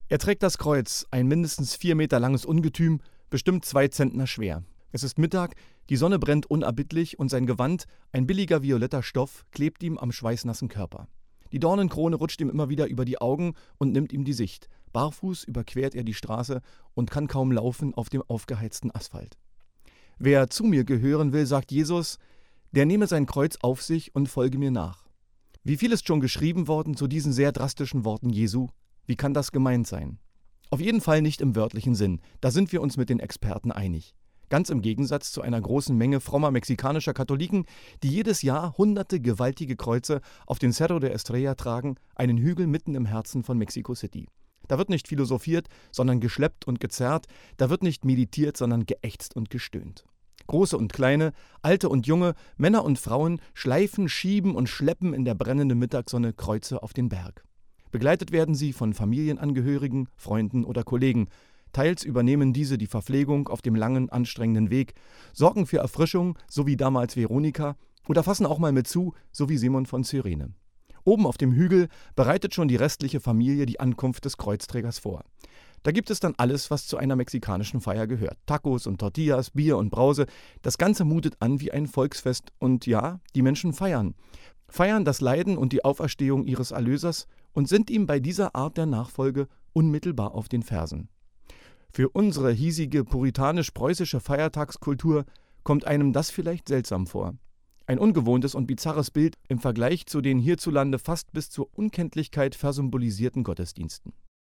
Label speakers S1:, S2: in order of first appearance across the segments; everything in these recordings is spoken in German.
S1: Er trägt das Kreuz, ein mindestens 4 Meter langes Ungetüm, bestimmt 2 Zentner schwer. Es ist Mittag, die Sonne brennt unerbittlich und sein Gewand, ein billiger violetter Stoff, klebt ihm am schweißnassen Körper. Die Dornenkrone rutscht ihm immer wieder über die Augen und nimmt ihm die Sicht. Barfuß überquert er die Straße und kann kaum laufen auf dem aufgeheizten Asphalt. Wer zu mir gehören will, sagt Jesus, der nehme sein Kreuz auf sich und folge mir nach. Wie viel ist schon geschrieben worden zu diesen sehr drastischen Worten Jesu? Wie kann das gemeint sein? Auf jeden Fall nicht im wörtlichen Sinn, da sind wir uns mit den Experten einig. Ganz im Gegensatz zu einer großen Menge frommer mexikanischer Katholiken, die jedes Jahr hunderte gewaltige Kreuze auf den Cerro de Estrella tragen, einen Hügel mitten im Herzen von Mexico City. Da wird nicht philosophiert, sondern geschleppt und gezerrt, da wird nicht meditiert, sondern geächzt und gestöhnt. Große und kleine, alte und junge, Männer und Frauen schleifen, schieben und schleppen in der brennenden Mittagssonne Kreuze auf den Berg. Begleitet werden sie von Familienangehörigen, Freunden oder Kollegen. Teils übernehmen diese die Verpflegung auf dem langen, anstrengenden Weg, sorgen für Erfrischung, so wie damals Veronika, oder fassen auch mal mit zu, so wie Simon von Cyrene. Oben auf dem Hügel bereitet schon die restliche Familie die Ankunft des Kreuzträgers vor. Da gibt es dann alles, was zu einer mexikanischen Feier gehört. Tacos und Tortillas, Bier und Brause. Das Ganze mutet an wie ein Volksfest und ja, die Menschen feiern. Feiern das Leiden und die Auferstehung ihres Erlösers und sind ihm bei dieser Art der Nachfolge unmittelbar auf den Fersen. Für unsere hiesige puritanisch-preußische Feiertagskultur kommt einem das vielleicht seltsam vor. Ein ungewohntes und bizarres Bild im Vergleich zu den hierzulande fast bis zur Unkenntlichkeit versymbolisierten Gottesdiensten.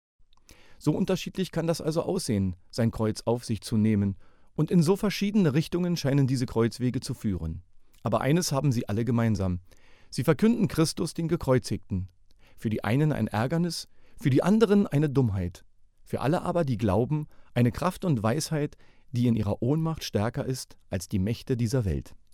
S1: So unterschiedlich kann das also aussehen, sein Kreuz auf sich zu nehmen, und in so verschiedene Richtungen scheinen diese Kreuzwege zu führen. Aber eines haben sie alle gemeinsam: Sie verkünden Christus, den Gekreuzigten. Für die einen ein Ärgernis, für die anderen eine Dummheit. Für alle aber, die glauben, eine Kraft und Weisheit, die in ihrer Ohnmacht stärker ist als die Mächte dieser Welt.